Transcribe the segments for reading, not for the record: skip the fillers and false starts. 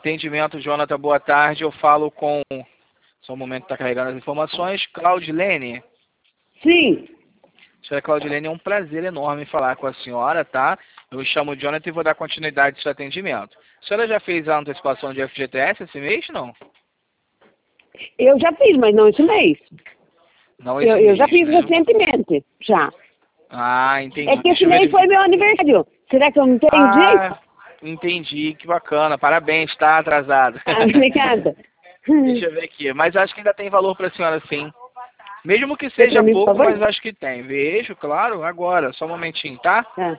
Atendimento, Jonathan, boa tarde. Eu falo com... Só um momento que está carregando as informações. Claudilene. Sim. Senhora Claudilene, é um prazer enorme falar com a senhora, tá? Eu me chamo Jonathan e vou dar continuidade ao seu atendimento. A senhora já fez a antecipação de FGTS esse mês, não? Eu já fiz, mas não esse mês. Não esse Eu mês, já fiz né? recentemente, já. Ah, entendi. É que esse Deixa eu mês foi verificar. meu aniversário. Será que eu não tenho jeito? Ah, entendi. Que bacana. Parabéns, tá atrasado. Ah, obrigada. Deixa eu ver aqui. Mas acho que ainda tem valor para a senhora, sim. Mesmo que Você pra seja mim, por pouco, favor? mas acho que tem. Vejo, claro, agora. Só um momentinho, tá? Tá.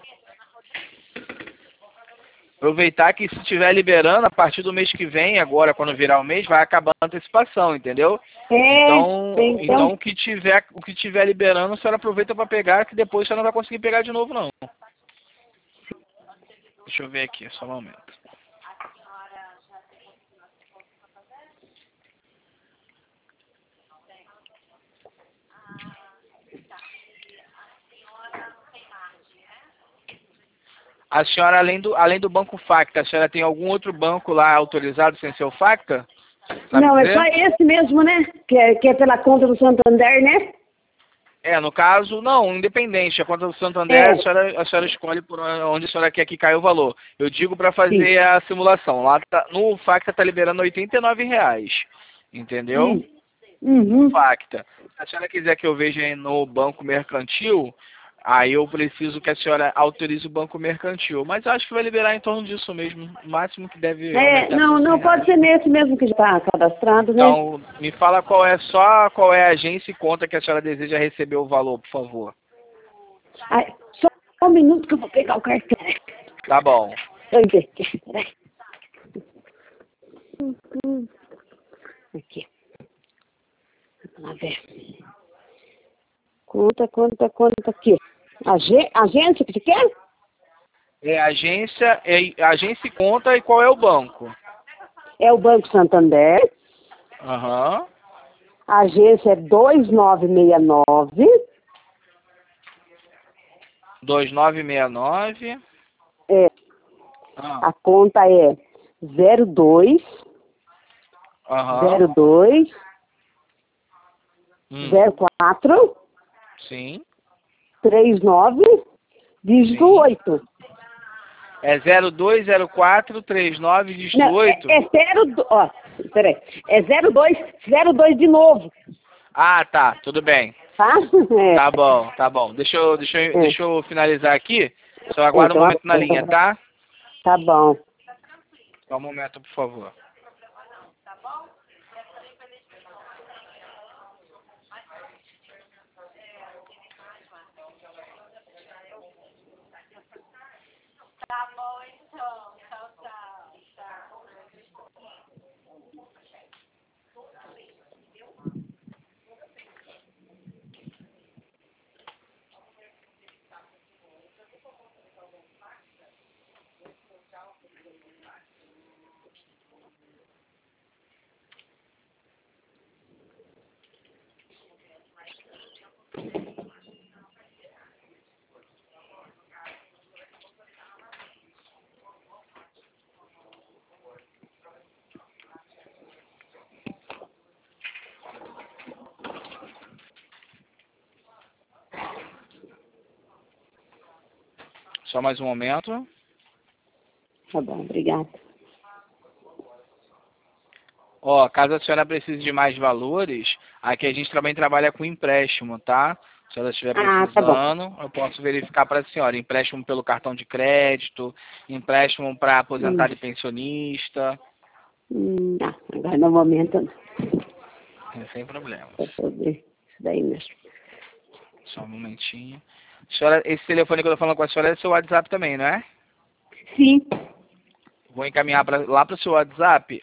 Aproveitar que se estiver liberando, a partir do mês que vem, agora, quando virar o mês, vai acabar a antecipação, entendeu? Então o que tiver liberando, a senhora aproveita para pegar, que depois a senhora não vai conseguir pegar de novo, não. Deixa eu ver aqui, só um momento. A senhora, além do Banco Facta, a senhora tem algum outro banco lá autorizado sem ser o Facta? Sabe Não, é dizer? só esse mesmo, né? Que é pela conta do Santander, né? No caso, não, independente. A conta do Santander, É, a senhora escolhe por onde a senhora quer que caia o valor. Eu digo para sim. fazer a simulação. Lá no Facta está liberando R$ 89,00. Entendeu? No Uhum. Facta. Se a senhora quiser que eu veja no Banco Mercantil, aí eu preciso que a senhora autorize o Banco Mercantil. Mas acho que vai liberar em torno disso mesmo. O máximo que deve aumentar Não, são não, pode R$ 100. ser nesse mesmo que já está cadastrado, né? Então, me fala qual é a agência e conta que a senhora deseja receber o valor, por favor. Ai, só um minuto que eu vou pegar o cartão. Tá bom. Peraí. Aqui. Vamos lá ver. Conta aqui. Agência que você quer? Agência e conta e qual é o banco? É o Banco Santander. Aham. A agência é 2969. 2969. É, Ah. a conta é 02 Aham. 02 04 Sim. 39 dígito Sim. 8. É 020439 dígito Não, 8? ó, peraí. É 02 de novo, Ah, tá. Tudo bem. tá? Tá bom, tá bom. Deixa eu finalizar aqui. Só aguarda um Então, momento na linha, tá? tá bom. Só um momento, por favor. Só mais um momento. Tá bom, obrigada. Ó, caso a senhora precise de mais valores, aqui a gente também trabalha com empréstimo, tá? Se a senhora estiver Tá bom. precisando, eu posso verificar para a senhora. Empréstimo pelo cartão de crédito, empréstimo para aposentado e pensionista. Não, agora no momento não. Sem problemas. Vou fazer isso daí mesmo. Só um momentinho. Senhora, esse telefone que eu tô falando com a senhora é seu WhatsApp também, não é? Sim. Vou encaminhar lá para o seu WhatsApp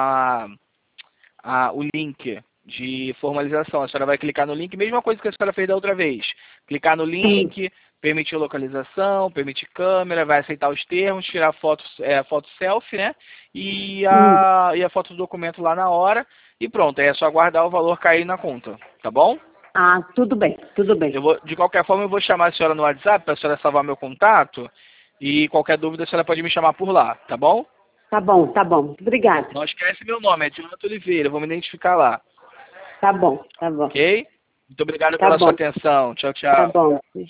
o link de formalização. A senhora vai clicar no link, mesma coisa que a senhora fez da outra vez. Clicar no link, permitir localização, permitir câmera, vai aceitar os termos, tirar foto selfie, né? E a foto do documento lá na hora. E pronto, aí é só aguardar o valor cair na conta, tá bom? Tudo bem, tudo bem. De qualquer forma, eu vou chamar a senhora no WhatsApp para a senhora salvar meu contato. E qualquer dúvida, a senhora pode me chamar por lá, tá bom? Tá bom, tá bom. Muito obrigada. Não esquece meu nome, é Jonathan Oliveira. Vou me identificar lá. Tá bom, tá bom. Ok? Muito obrigado Tá pela bom. sua atenção. Tchau, Tá tchau. bom.